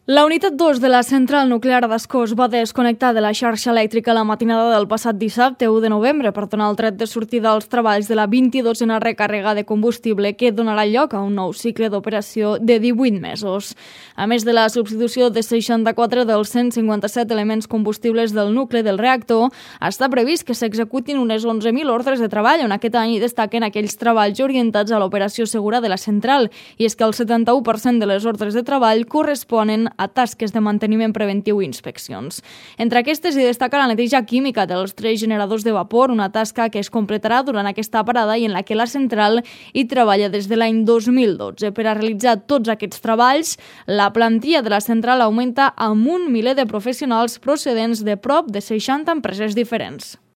La unitat 2 de la central nuclear d'Ascó es va desconnectar de la xarxa elèctrica la matinada del passat dissabte 1 de novembre per donar el tret de sortida als treballs de la 22a recàrrega de combustible que donarà lloc a un nou cicle d'operació de 18 mesos. A més de la substitució de 64 dels 157 elements combustibles del nucli del reactor, està previst que s'executin unes 11.000 ordres de treball, on aquest any destaquen aquells treballs orientats a l'operació segura de la central, i és que el 71% de les ordres de treball corresponen a tasques de manteniment preventiu i inspeccions. Entre aquestes hi destaca la neteja química dels 3 generadors de vapor, una tasca que es completarà durant aquesta parada i en la que la central hi treballa des de l'any 2012. Per a realitzar tots aquests treballs, la plantilla de la central augmenta amb 1 miler de professionals procedents de prop de 60 empreses diferents.